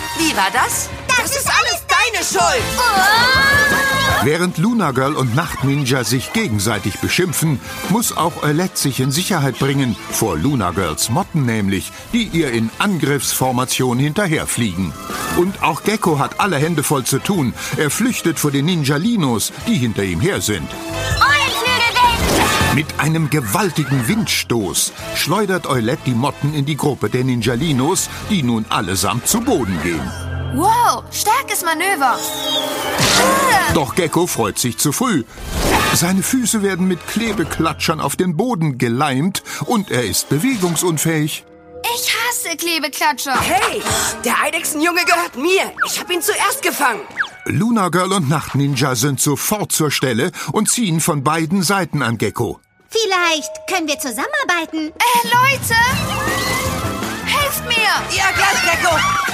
Wie war das? Das ist alles deine Schuld! Während Luna Girl und Nachtninja sich gegenseitig beschimpfen, muss auch Eulette sich in Sicherheit bringen, vor Luna Girls Motten nämlich, die ihr in Angriffsformation hinterherfliegen. Und auch Gecko hat alle Hände voll zu tun. Er flüchtet vor den Ninjalinos, die hinter ihm her sind. Eulenflügel weg! Mit einem gewaltigen Windstoß schleudert Eulette die Motten in die Gruppe der Ninjalinos, die nun allesamt zu Boden gehen. Wow, starkes Manöver. Doch Gecko freut sich zu früh. Seine Füße werden mit Klebeklatschern auf den Boden geleimt und er ist bewegungsunfähig. Ich hasse Klebeklatscher. Hey, der Eidechsenjunge gehört mir. Ich habe ihn zuerst gefangen. Luna Girl und Nachtninja sind sofort zur Stelle und ziehen von beiden Seiten an Gecko. Vielleicht können wir zusammenarbeiten. Leute! Helft mir! Ja, gleich, Gecko.